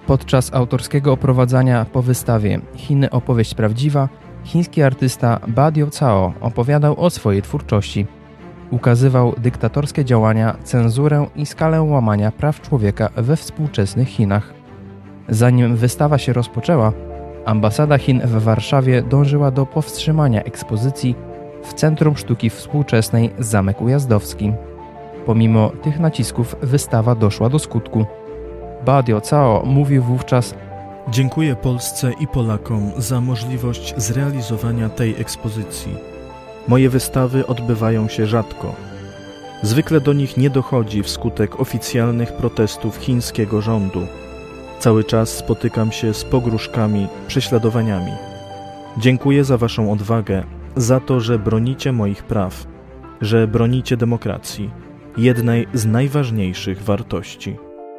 Podczas autorskiego oprowadzania po wystawie Chiny opowieść prawdziwa, chiński artysta Badiou Cao opowiadał o swojej twórczości. Ukazywał dyktatorskie działania, cenzurę i skalę łamania praw człowieka we współczesnych Chinach. Zanim wystawa się rozpoczęła, ambasada Chin w Warszawie dążyła do powstrzymania ekspozycji w Centrum Sztuki Współczesnej Zamek Ujazdowski. Pomimo tych nacisków wystawa doszła do skutku. Badiou Cao mówił wówczas: Dziękuję Polsce i Polakom za możliwość zrealizowania tej ekspozycji. Moje wystawy odbywają się rzadko. Zwykle do nich nie dochodzi wskutek oficjalnych protestów chińskiego rządu. Cały czas spotykam się z pogróżkami, prześladowaniami. Dziękuję za Waszą odwagę, za to, że bronicie moich praw, że bronicie demokracji, jednej z najważniejszych wartości.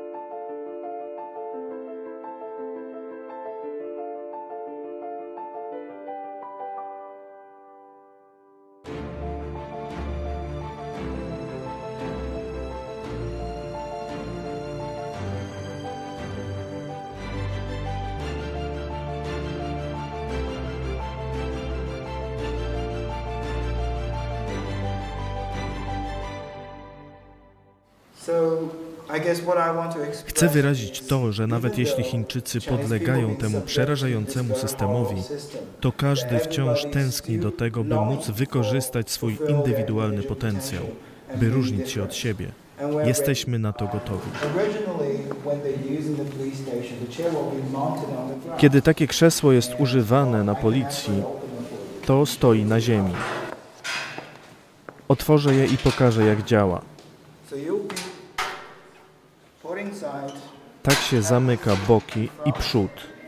Chcę wyrazić to, że nawet jeśli Chińczycy podlegają temu przerażającemu systemowi, to każdy wciąż tęskni do tego, by móc wykorzystać swój indywidualny potencjał, by różnić się od siebie. Jesteśmy na to gotowi. Kiedy takie krzesło jest używane na policji, to stoi na ziemi. Otworzę je i pokażę, jak działa. Tak się zamyka boki i przód.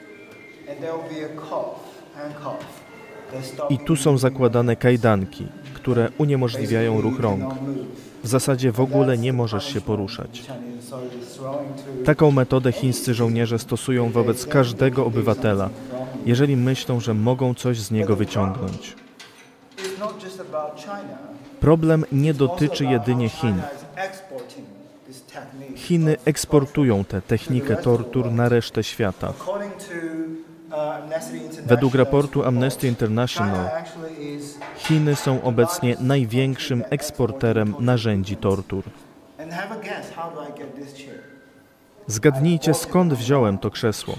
I tu są zakładane kajdanki, które uniemożliwiają ruch rąk. W zasadzie w ogóle nie możesz się poruszać. Taką metodę chińscy żołnierze stosują wobec każdego obywatela, jeżeli myślą, że mogą coś z niego wyciągnąć. Problem nie dotyczy jedynie Chin. Chiny eksportują tę technikę tortur na resztę świata. Według raportu Amnesty International, Chiny są obecnie największym eksporterem narzędzi tortur. Zgadnijcie, skąd wziąłem to krzesło.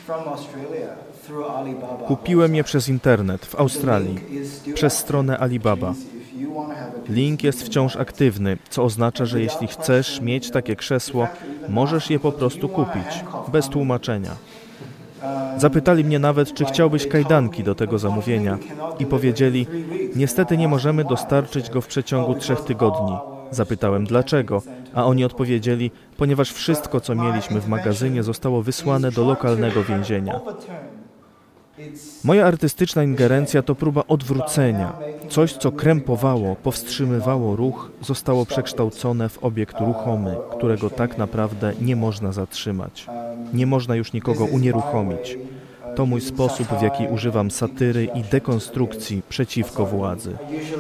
Kupiłem je przez internet w Australii, przez stronę Alibaba. Link jest wciąż aktywny, co oznacza, że jeśli chcesz mieć takie krzesło, możesz je po prostu kupić, bez tłumaczenia. Zapytali mnie nawet, czy chciałbyś kajdanki do tego zamówienia i powiedzieli: niestety nie możemy dostarczyć go w przeciągu 3 tygodni. Zapytałem dlaczego, a oni odpowiedzieli: ponieważ wszystko, co mieliśmy w magazynie, zostało wysłane do lokalnego więzienia. Moja artystyczna ingerencja to próba odwrócenia. Coś, co krępowało, powstrzymywało ruch, zostało przekształcone w obiekt ruchomy, którego tak naprawdę nie można zatrzymać. Nie można już nikogo unieruchomić. To mój sposób, w jaki używam satyry i dekonstrukcji przeciwko władzy.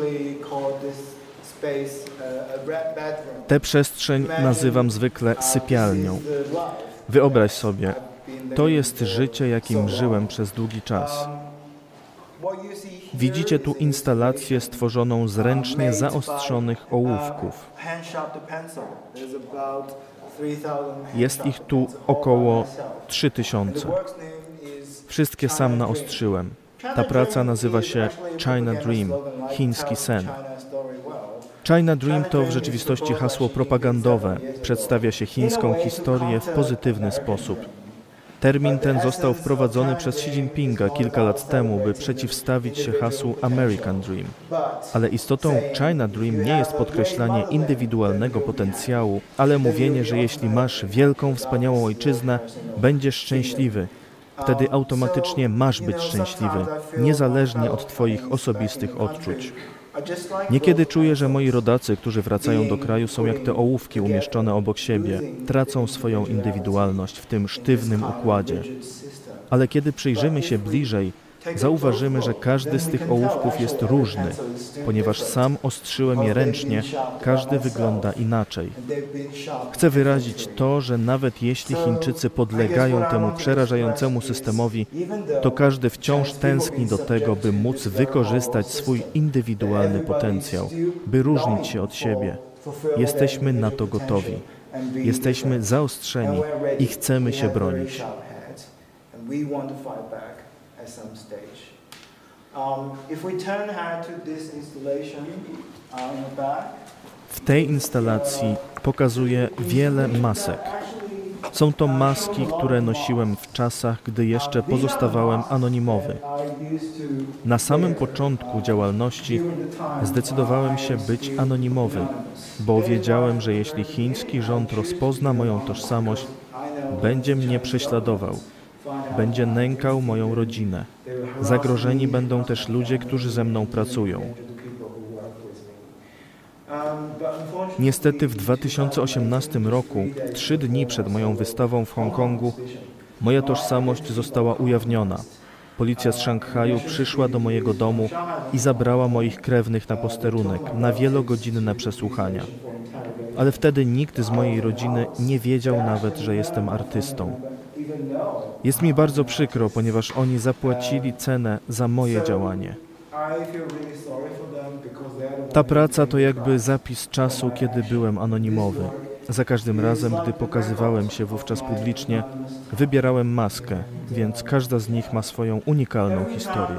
Tę przestrzeń nazywam zwykle sypialnią. Wyobraź sobie, to jest życie, jakim żyłem przez długi czas. Widzicie tu instalację stworzoną z ręcznie zaostrzonych ołówków. Jest ich tu około 3000. Wszystkie sam naostrzyłem. Ta praca nazywa się China Dream, chiński sen. China Dream to w rzeczywistości hasło propagandowe. Przedstawia się chińską historię w pozytywny sposób. Termin ten został wprowadzony przez Xi Jinpinga kilka lat temu, by przeciwstawić się hasłu American Dream. Ale istotą China Dream nie jest podkreślanie indywidualnego potencjału, ale mówienie, że jeśli masz wielką, wspaniałą ojczyznę, będziesz szczęśliwy. Wtedy automatycznie masz być szczęśliwy, niezależnie od Twoich osobistych odczuć. Niekiedy czuję, że moi rodacy, którzy wracają do kraju, są jak te ołówki umieszczone obok siebie. Tracą swoją indywidualność w tym sztywnym układzie. Ale kiedy przyjrzymy się bliżej, zauważymy, że każdy z tych ołówków jest różny. Ponieważ sam ostrzyłem je ręcznie, każdy wygląda inaczej. Chcę wyrazić to, że nawet jeśli Chińczycy podlegają temu przerażającemu systemowi, to każdy wciąż tęskni do tego, by móc wykorzystać swój indywidualny potencjał, by różnić się od siebie. Jesteśmy na to gotowi. Jesteśmy zaostrzeni i chcemy się bronić. W tej instalacji pokazuję wiele masek. Są to maski, które nosiłem w czasach, gdy jeszcze pozostawałem anonimowy. Na samym początku działalności zdecydowałem się być anonimowy, bo wiedziałem, że jeśli chiński rząd rozpozna moją tożsamość, będzie mnie prześladował, będzie nękał moją rodzinę. Zagrożeni będą też ludzie, którzy ze mną pracują. Niestety w 2018 roku, 3 dni przed moją wystawą w Hongkongu, moja tożsamość została ujawniona. Policja z Szanghaju przyszła do mojego domu i zabrała moich krewnych na posterunek, na wielogodzinne przesłuchania. Ale wtedy nikt z mojej rodziny nie wiedział nawet, że jestem artystą. Jest mi bardzo przykro, ponieważ oni zapłacili cenę za moje działanie. Ta praca to jakby zapis czasu, kiedy byłem anonimowy. Za każdym razem, gdy pokazywałem się wówczas publicznie, wybierałem maskę, więc każda z nich ma swoją unikalną historię.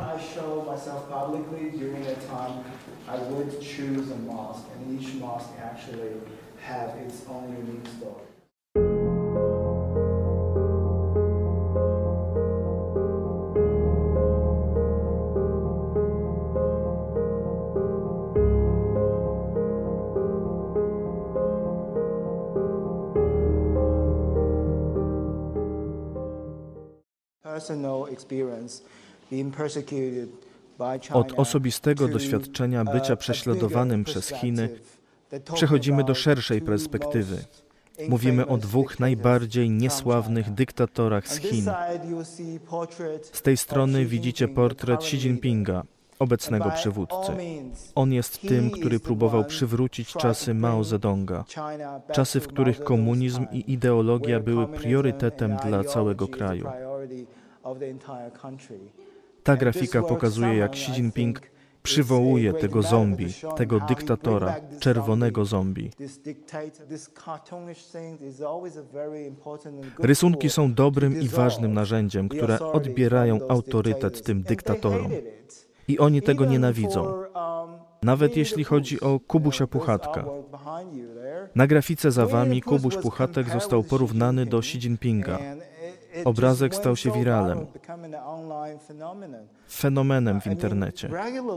Od osobistego doświadczenia bycia prześladowanym przez Chiny przechodzimy do szerszej perspektywy. Mówimy o 2 najbardziej niesławnych dyktatorach z Chin. Z tej strony widzicie portret Xi Jinpinga, obecnego przywódcy. On jest tym, który próbował przywrócić czasy Mao Zedonga. Czasy, w których komunizm i ideologia były priorytetem dla całego kraju. Ta grafika pokazuje, jak Xi Jinping przywołuje tego zombie, tego dyktatora, czerwonego zombie. Rysunki są dobrym i ważnym narzędziem, które odbierają autorytet tym dyktatorom. I oni tego nienawidzą. Nawet jeśli chodzi o Kubusia Puchatka. Na grafice za wami Kubuś Puchatek został porównany do Xi Jinpinga. Obrazek stał się wiralem, fenomenem w internecie.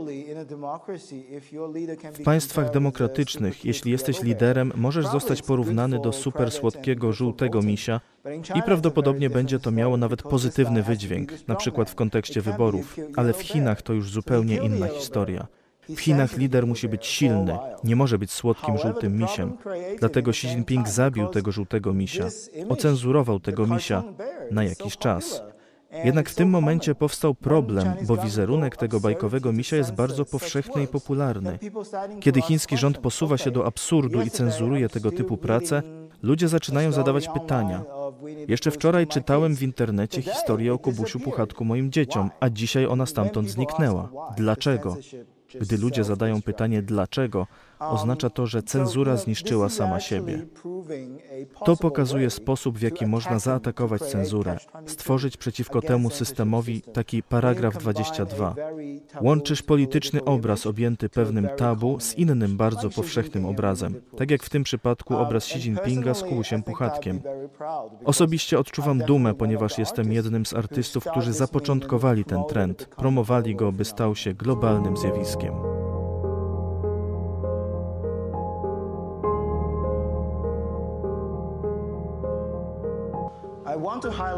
W państwach demokratycznych, jeśli jesteś liderem, możesz zostać porównany do supersłodkiego żółtego misia i prawdopodobnie będzie to miało nawet pozytywny wydźwięk, na przykład w kontekście wyborów, ale w Chinach to już zupełnie inna historia. W Chinach lider musi być silny, nie może być słodkim żółtym misiem. Dlatego Xi Jinping zabił tego żółtego misia, ocenzurował tego misia na jakiś czas. Jednak w tym momencie powstał problem, bo wizerunek tego bajkowego misia jest bardzo powszechny i popularny. Kiedy chiński rząd posuwa się do absurdu i cenzuruje tego typu prace, ludzie zaczynają zadawać pytania. Jeszcze wczoraj czytałem w internecie historię o Kubusiu Puchatku moim dzieciom, a dzisiaj ona stamtąd zniknęła. Dlaczego? Gdy ludzie zadają pytanie dlaczego, oznacza to, że cenzura zniszczyła sama siebie. To pokazuje sposób, w jaki można zaatakować cenzurę, stworzyć przeciwko temu systemowi taki paragraf 22. Łączysz polityczny obraz objęty pewnym tabu z innym bardzo powszechnym obrazem, tak jak w tym przypadku obraz Xi Jinpinga z Kubusiem Puchatkiem. Osobiście odczuwam dumę, ponieważ jestem jednym z artystów, którzy zapoczątkowali ten trend, promowali go, by stał się globalnym zjawiskiem.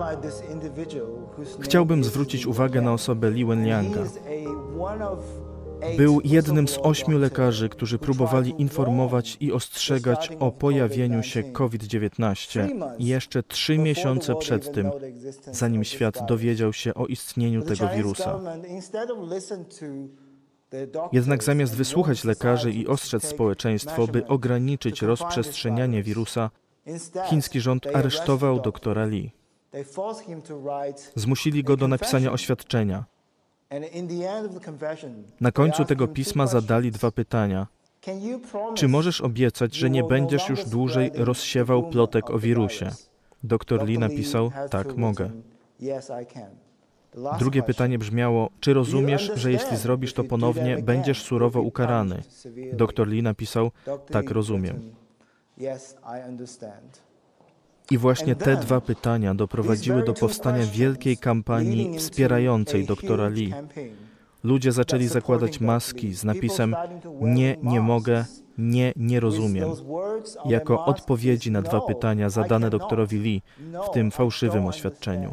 Chciałbym zwrócić uwagę na osobę Li Wenlianga. Był jednym z 8 lekarzy, którzy próbowali informować i ostrzegać o pojawieniu się COVID-19 jeszcze 3 miesiące przed tym, zanim świat dowiedział się o istnieniu tego wirusa. Jednak zamiast wysłuchać lekarzy i ostrzec społeczeństwo, by ograniczyć rozprzestrzenianie wirusa, chiński rząd aresztował doktora Li. Zmusili go do napisania oświadczenia. Na końcu tego pisma zadali 2 pytania. Czy możesz obiecać, że nie będziesz już dłużej rozsiewał plotek o wirusie? Doktor Li napisał, tak, mogę. Drugie pytanie brzmiało, czy rozumiesz, że jeśli zrobisz to ponownie, będziesz surowo ukarany? Doktor Li napisał, tak, rozumiem. I właśnie te 2 pytania doprowadziły do powstania wielkiej kampanii wspierającej doktora Li. Ludzie zaczęli zakładać maski z napisem nie, nie mogę, nie, nie rozumiem, jako odpowiedzi na 2 pytania zadane doktorowi Li w tym fałszywym oświadczeniu.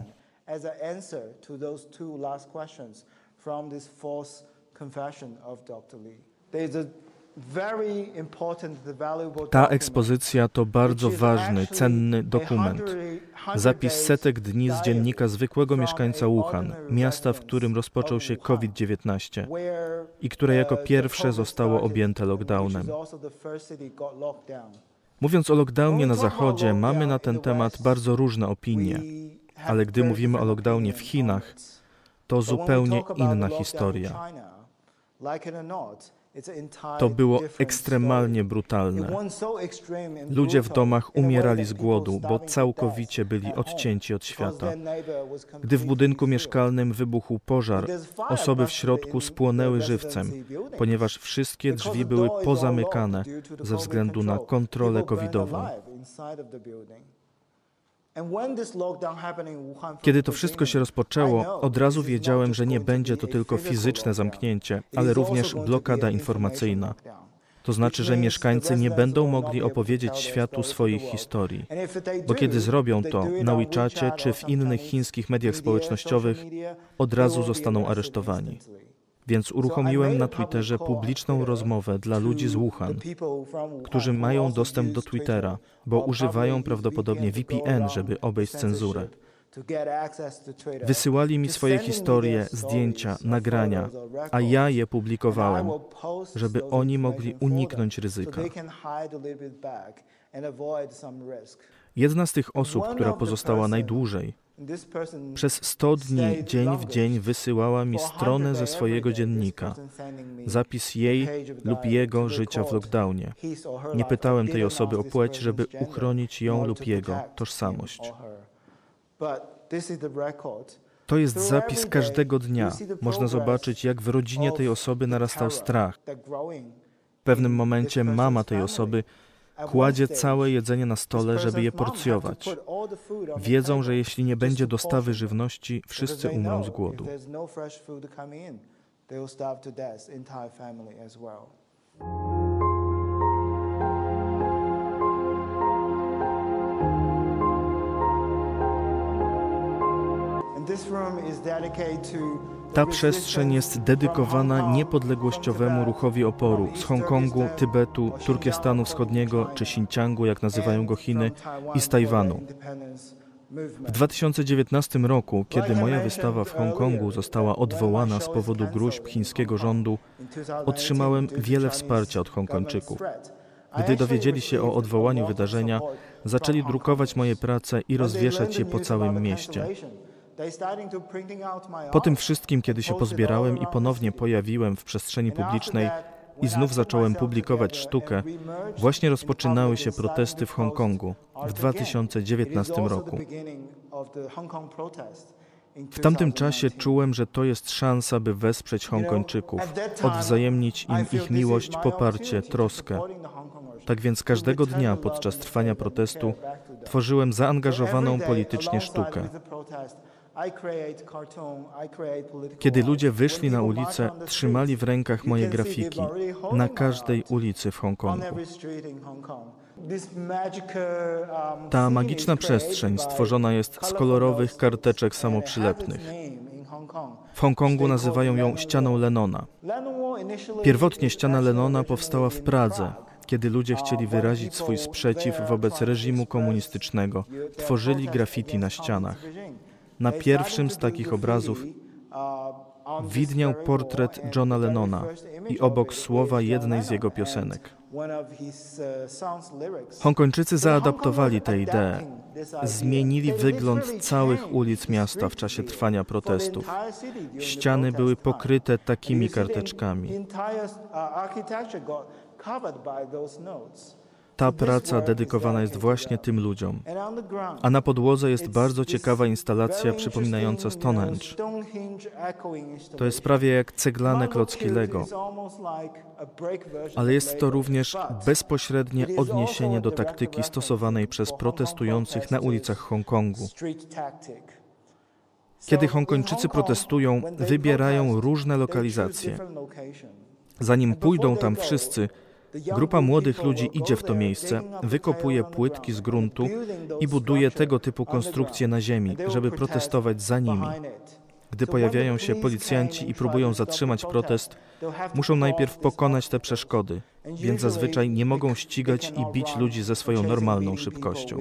Ta ekspozycja to bardzo ważny, cenny dokument. Zapis setek dni z dziennika zwykłego mieszkańca Wuhan, miasta, w którym rozpoczął się COVID-19 i które jako pierwsze zostało objęte lockdownem. Mówiąc o lockdownie na Zachodzie, mamy na ten temat bardzo różne opinie, ale gdy mówimy o lockdownie w Chinach, to zupełnie inna historia. To było ekstremalnie brutalne. Ludzie w domach umierali z głodu, bo całkowicie byli odcięci od świata. Gdy w budynku mieszkalnym wybuchł pożar, osoby w środku spłonęły żywcem, ponieważ wszystkie drzwi były pozamykane ze względu na kontrolę covidową. Kiedy to wszystko się rozpoczęło, od razu wiedziałem, że nie będzie to tylko fizyczne zamknięcie, ale również blokada informacyjna. To znaczy, że mieszkańcy nie będą mogli opowiedzieć światu swoich historii. Bo kiedy zrobią to na WeChacie czy w innych chińskich mediach społecznościowych, od razu zostaną aresztowani. Więc uruchomiłem na Twitterze publiczną rozmowę dla ludzi z Wuhan, którzy mają dostęp do Twittera, bo używają prawdopodobnie VPN, żeby obejść cenzurę. Wysyłali mi swoje historie, zdjęcia, nagrania, a ja je publikowałem, żeby oni mogli uniknąć ryzyka. Jedna z tych osób, która pozostała najdłużej, przez 100 dni, dzień w dzień wysyłała mi stronę ze swojego dziennika, zapis jej lub jego życia w lockdownie. Nie pytałem tej osoby o płeć, żeby uchronić ją lub jego tożsamość. To jest zapis każdego dnia. Można zobaczyć, jak w rodzinie tej osoby narastał strach. W pewnym momencie mama tej osoby kładzie całe jedzenie na stole, żeby je porcjować. Wiedzą, że jeśli nie będzie dostawy żywności, wszyscy umrą z głodu. Ta przestrzeń jest dedykowana niepodległościowemu ruchowi oporu z Hongkongu, Tybetu, Turkestanu Wschodniego czy Xinjiangu, jak nazywają go Chiny, i z Tajwanu. W 2019 roku, kiedy moja wystawa w Hongkongu została odwołana z powodu gróźb chińskiego rządu, otrzymałem wiele wsparcia od Hongkończyków. Gdy dowiedzieli się o odwołaniu wydarzenia, zaczęli drukować moje prace i rozwieszać je po całym mieście. Po tym wszystkim, kiedy się pozbierałem i ponownie pojawiłem w przestrzeni publicznej i znów zacząłem publikować sztukę, właśnie rozpoczynały się protesty w Hongkongu w 2019 roku. W tamtym czasie czułem, że to jest szansa, by wesprzeć Hongkończyków, odwzajemnić im ich miłość, poparcie, troskę. Tak więc każdego dnia podczas trwania protestu tworzyłem zaangażowaną politycznie sztukę. Kiedy ludzie wyszli na ulicę, trzymali w rękach moje grafiki na każdej ulicy w Hongkongu. Ta magiczna przestrzeń stworzona jest z kolorowych karteczek samoprzylepnych. W Hongkongu nazywają ją ścianą Lennona. Pierwotnie ściana Lennona powstała w Pradze, kiedy ludzie chcieli wyrazić swój sprzeciw wobec reżimu komunistycznego. Tworzyli graffiti na ścianach. Na pierwszym z takich obrazów widniał portret Johna Lennona i obok słowa jednej z jego piosenek. Hongkończycy zaadaptowali tę ideę. Zmienili wygląd całych ulic miasta w czasie trwania protestów. Ściany były pokryte takimi karteczkami. Ta praca dedykowana jest właśnie tym ludziom. A na podłodze jest bardzo ciekawa instalacja przypominająca Stonehenge. To jest prawie jak ceglane klocki Lego. Ale jest to również bezpośrednie odniesienie do taktyki stosowanej przez protestujących na ulicach Hongkongu. Kiedy Hongkończycy protestują, wybierają różne lokalizacje. Zanim pójdą tam wszyscy, grupa młodych ludzi idzie w to miejsce, wykopuje płytki z gruntu i buduje tego typu konstrukcje na ziemi, żeby protestować za nimi. Gdy pojawiają się policjanci i próbują zatrzymać protest, muszą najpierw pokonać te przeszkody, więc zazwyczaj nie mogą ścigać i bić ludzi ze swoją normalną szybkością.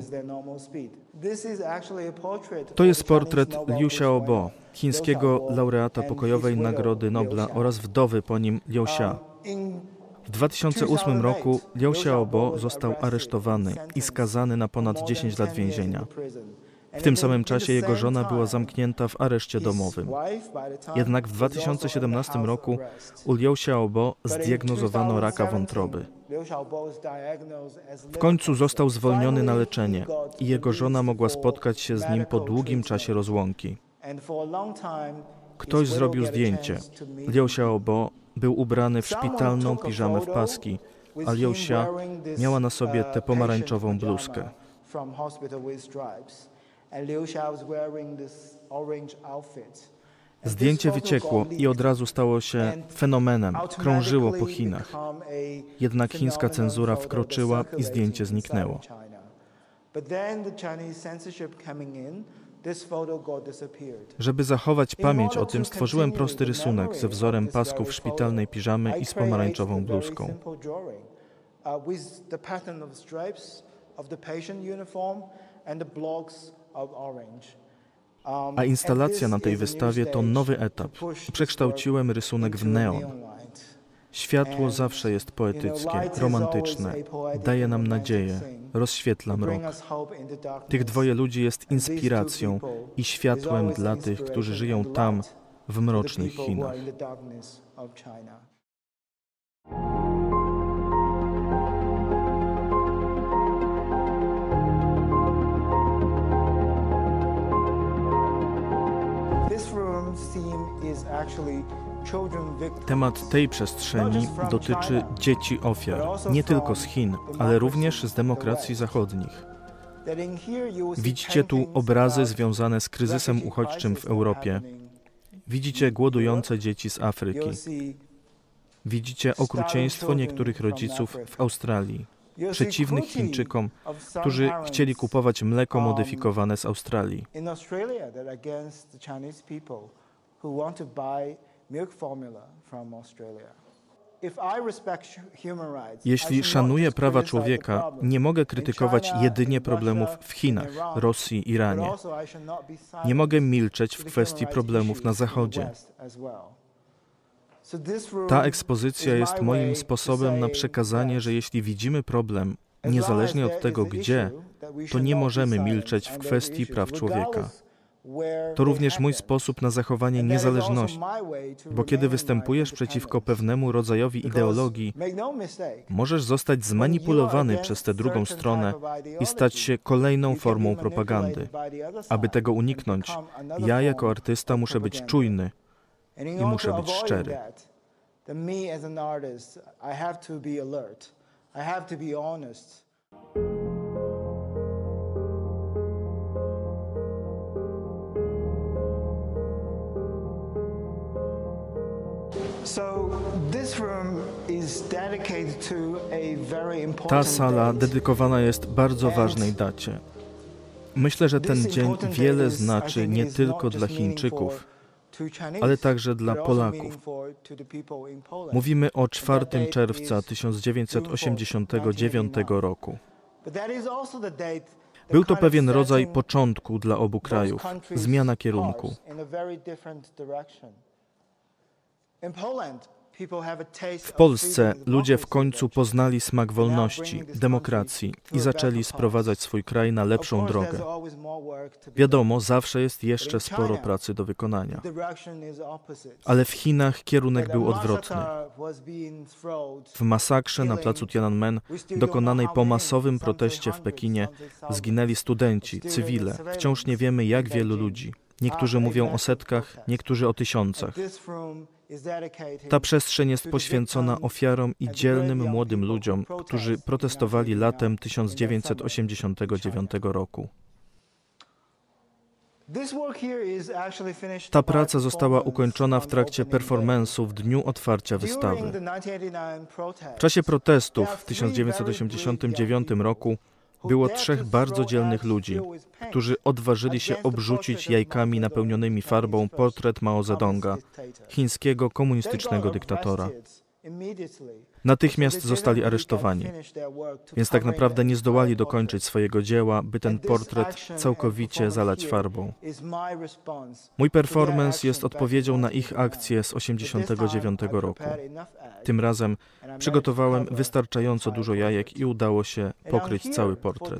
To jest portret Liu Xiaobo, chińskiego laureata pokojowej Nagrody Nobla oraz wdowy po nim Liu Xia. W 2008 roku Liu Xiaobo został aresztowany i skazany na ponad 10 lat więzienia. W tym samym czasie jego żona była zamknięta w areszcie domowym. Jednak w 2017 roku u Liu Xiaobo zdiagnozowano raka wątroby. W końcu został zwolniony na leczenie i jego żona mogła spotkać się z nim po długim czasie rozłąki. Ktoś zrobił zdjęcie. Liu Xiaobo był ubrany w szpitalną piżamę w paski, a Liu Xia miała na sobie tę pomarańczową bluzkę. Zdjęcie wyciekło i od razu stało się fenomenem, krążyło po Chinach. Jednak chińska cenzura wkroczyła i zdjęcie zniknęło. Żeby zachować pamięć o tym, stworzyłem prosty rysunek ze wzorem pasków szpitalnej piżamy i z pomarańczową bluzką. A instalacja na tej wystawie to nowy etap. Przekształciłem rysunek w neon. Światło zawsze jest poetyckie, romantyczne, daje nam nadzieję, rozświetla mrok. Tych dwoje ludzi jest inspiracją i światłem dla tych, którzy żyją tam, w mrocznych Chinach. Temat tej przestrzeni dotyczy dzieci ofiar, nie tylko z Chin, ale również z demokracji zachodnich. Widzicie tu obrazy związane z kryzysem uchodźczym w Europie. Widzicie głodujące dzieci z Afryki. Widzicie okrucieństwo niektórych rodziców w Australii, przeciwnych Chińczykom, którzy chcieli kupować mleko modyfikowane z Australii. Jeśli szanuję prawa człowieka, nie mogę krytykować jedynie problemów w Chinach, Rosji, Iranie. Nie mogę milczeć w kwestii problemów na Zachodzie. Ta ekspozycja jest moim sposobem na przekazanie, że jeśli widzimy problem, niezależnie od tego gdzie, to nie możemy milczeć w kwestii praw człowieka. To również mój sposób na zachowanie niezależności, bo kiedy występujesz przeciwko pewnemu rodzajowi ideologii, możesz zostać zmanipulowany przez tę drugą stronę i stać się kolejną formą propagandy. Aby tego uniknąć, ja jako artysta muszę być czujny i muszę być szczery. Ta sala dedykowana jest bardzo ważnej dacie. Myślę, że ten dzień wiele znaczy nie tylko dla Chińczyków, ale także dla Polaków. Mówimy o 4 czerwca 1989 roku. Był to pewien rodzaj początku dla obu krajów, zmiana kierunku. W Polsce ludzie w końcu poznali smak wolności, demokracji i zaczęli sprowadzać swój kraj na lepszą drogę. Wiadomo, zawsze jest jeszcze sporo pracy do wykonania. Ale w Chinach kierunek był odwrotny. W masakrze na placu Tiananmen, dokonanej po masowym proteście w Pekinie, zginęli studenci, cywile, wciąż nie wiemy jak wielu ludzi. Niektórzy mówią o setkach, niektórzy o tysiącach. Ta przestrzeń jest poświęcona ofiarom i dzielnym młodym ludziom, którzy protestowali latem 1989 roku. Ta praca została ukończona w trakcie performance'u w dniu otwarcia wystawy. W czasie protestów w 1989 roku było 3 bardzo dzielnych ludzi, którzy odważyli się obrzucić jajkami napełnionymi farbą portret Mao Zedonga, chińskiego komunistycznego dyktatora. Natychmiast zostali aresztowani, więc tak naprawdę nie zdołali dokończyć swojego dzieła, by ten portret całkowicie zalać farbą. Mój performance jest odpowiedzią na ich akcję z 1989 roku. Tym razem przygotowałem wystarczająco dużo jajek i udało się pokryć cały portret.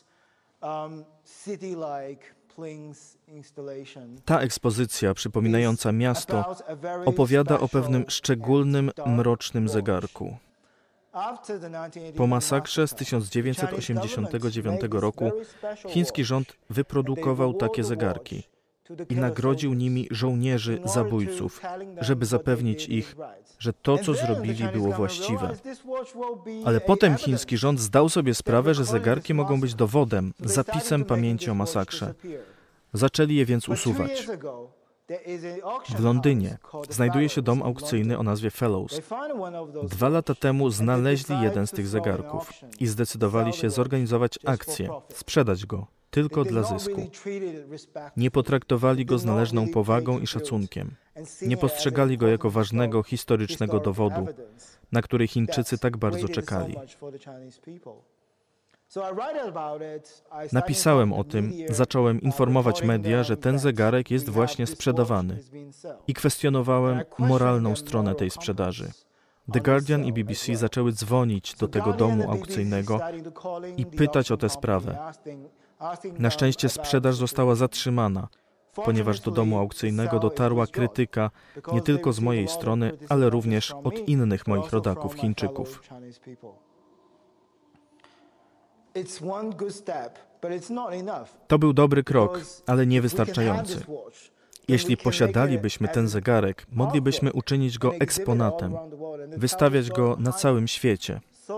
Ta ekspozycja, przypominająca miasto, opowiada o pewnym szczególnym, mrocznym zegarku. Po masakrze z 1989 roku chiński rząd wyprodukował takie zegarki i nagrodził nimi żołnierzy zabójców, żeby zapewnić ich, że to, co zrobili, było właściwe. Ale potem chiński rząd zdał sobie sprawę, że zegarki mogą być dowodem, zapisem pamięci o masakrze. Zaczęli je więc usuwać. W Londynie znajduje się dom aukcyjny o nazwie Fellows. 2 lata temu znaleźli jeden z tych zegarków i zdecydowali się zorganizować akcję, sprzedać go tylko dla zysku. Nie potraktowali go z należną powagą i szacunkiem. Nie postrzegali go jako ważnego historycznego dowodu, na który Chińczycy tak bardzo czekali. Napisałem o tym, zacząłem informować media, że ten zegarek jest właśnie sprzedawany i kwestionowałem moralną stronę tej sprzedaży. The Guardian i BBC zaczęły dzwonić do tego domu aukcyjnego i pytać o tę sprawę. Na szczęście sprzedaż została zatrzymana, ponieważ do domu aukcyjnego dotarła krytyka nie tylko z mojej strony, ale również od innych moich rodaków Chińczyków. To był dobry krok, ale niewystarczający. Jeśli posiadalibyśmy ten zegarek, moglibyśmy uczynić go eksponatem, wystawiać go na całym świecie.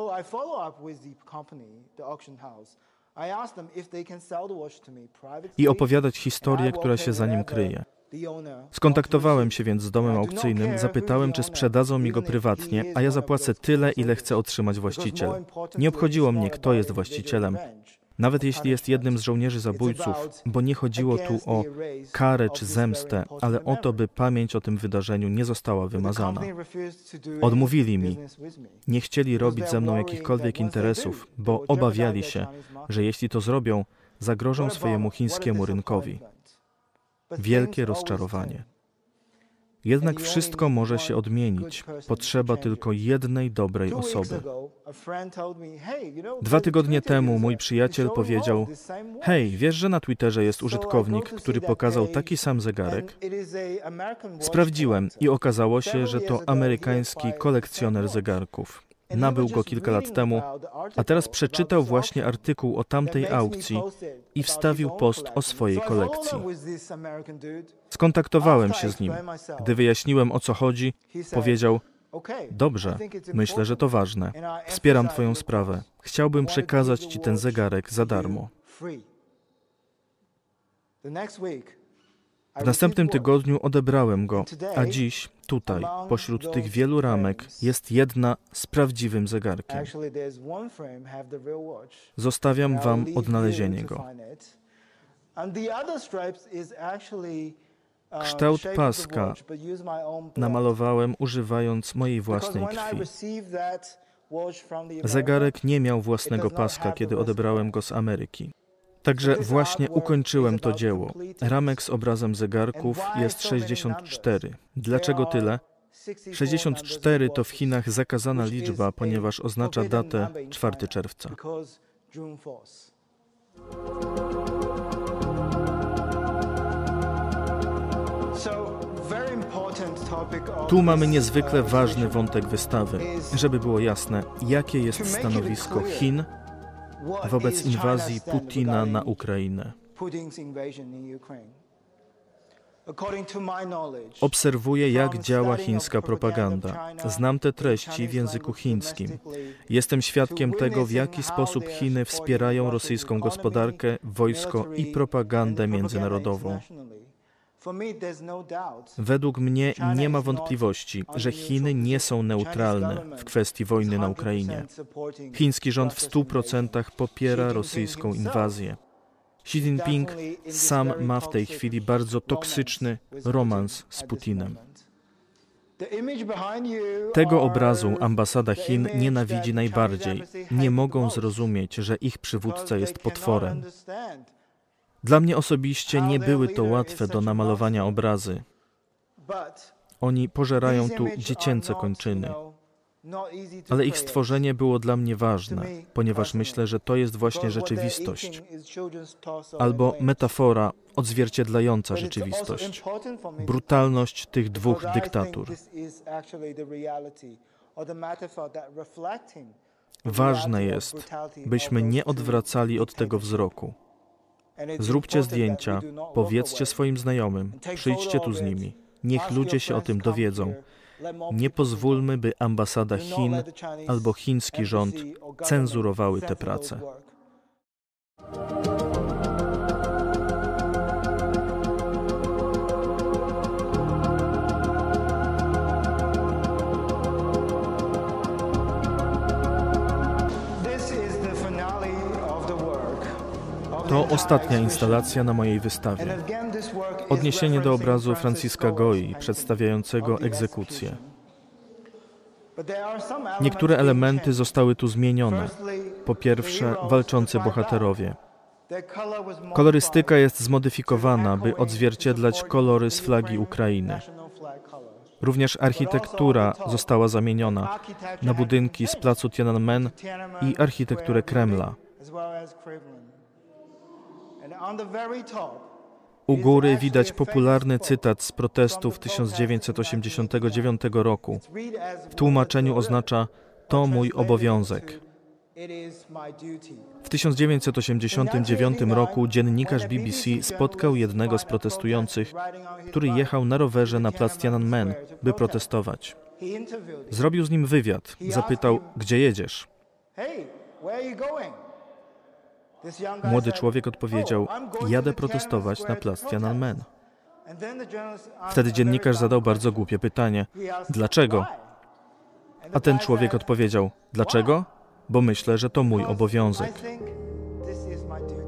I opowiadać historię, która się za nim kryje. Skontaktowałem się więc z domem aukcyjnym, zapytałem, czy sprzedadzą mi go prywatnie, a ja zapłacę tyle, ile chce otrzymać właściciel. Nie obchodziło mnie, kto jest właścicielem, nawet jeśli jest jednym z żołnierzy zabójców, bo nie chodziło tu o karę czy zemstę, ale o to, by pamięć o tym wydarzeniu nie została wymazana. Odmówili mi. Nie chcieli robić ze mną jakichkolwiek interesów, bo obawiali się, że jeśli to zrobią, zagrożą swojemu chińskiemu rynkowi. Wielkie rozczarowanie. Jednak wszystko może się odmienić. Potrzeba tylko jednej dobrej osoby. 2 tygodnie temu mój przyjaciel powiedział: hej, wiesz, że na Twitterze jest użytkownik, który pokazał taki sam zegarek? Sprawdziłem i okazało się, że to amerykański kolekcjoner zegarków. Nabył go kilka lat temu, a teraz przeczytał właśnie artykuł o tamtej aukcji i wstawił post o swojej kolekcji. Skontaktowałem się z nim. Gdy wyjaśniłem, o co chodzi, powiedział: dobrze, myślę, że to ważne. Wspieram twoją sprawę. Chciałbym przekazać ci ten zegarek za darmo. W następnym tygodniu odebrałem go, a dziś, tutaj, pośród tych wielu ramek, jest jedna z prawdziwym zegarkiem. Zostawiam wam odnalezienie go. Kształt paska namalowałem używając mojej własnej krwi. Zegarek nie miał własnego paska, kiedy odebrałem go z Ameryki. Także właśnie ukończyłem to dzieło. Ramek z obrazem zegarków jest 64. Dlaczego tyle? 64 to w Chinach zakazana liczba, ponieważ oznacza datę 4 czerwca. Tu mamy niezwykle ważny wątek wystawy, żeby było jasne, jakie jest stanowisko Chin wobec inwazji Putina na Ukrainę. Obserwuję, jak działa chińska propaganda. Znam te treści w języku chińskim. Jestem świadkiem tego, w jaki sposób Chiny wspierają rosyjską gospodarkę, wojsko i propagandę międzynarodową. Według mnie nie ma wątpliwości, że Chiny nie są neutralne w kwestii wojny na Ukrainie. Chiński rząd w 100% popiera rosyjską inwazję. Xi Jinping sam ma w tej chwili bardzo toksyczny romans z Putinem. Tego obrazu ambasada Chin nienawidzi najbardziej. Nie mogą zrozumieć, że ich przywódca jest potworem. Dla mnie osobiście nie były to łatwe do namalowania obrazy. Oni pożerają tu dziecięce kończyny. Ale ich stworzenie było dla mnie ważne, ponieważ myślę, że to jest właśnie rzeczywistość. Albo metafora odzwierciedlająca rzeczywistość. Brutalność tych dwóch dyktatur. Ważne jest, byśmy nie odwracali od tego wzroku. Zróbcie zdjęcia, powiedzcie swoim znajomym, przyjdźcie tu z nimi. Niech ludzie się o tym dowiedzą. Nie pozwólmy, by ambasada Chin albo chiński rząd cenzurowały te prace. To ostatnia instalacja na mojej wystawie. Odniesienie do obrazu Franciska Goi, przedstawiającego egzekucję. Niektóre elementy zostały tu zmienione. Po pierwsze, walczący bohaterowie. Kolorystyka jest zmodyfikowana, by odzwierciedlać kolory z flagi Ukrainy. Również architektura została zamieniona na budynki z placu Tiananmen i architekturę Kremla. U góry widać popularny cytat z protestów 1989 roku. W tłumaczeniu oznacza „to mój obowiązek”. W 1989 roku dziennikarz BBC spotkał jednego z protestujących, który jechał na rowerze na plac Tiananmen, by protestować. Zrobił z nim wywiad. Zapytał, gdzie jedziesz? Młody człowiek odpowiedział, jadę protestować na plac Tiananmen. Wtedy dziennikarz zadał bardzo głupie pytanie, dlaczego? A ten człowiek odpowiedział, dlaczego? Bo myślę, że to mój obowiązek.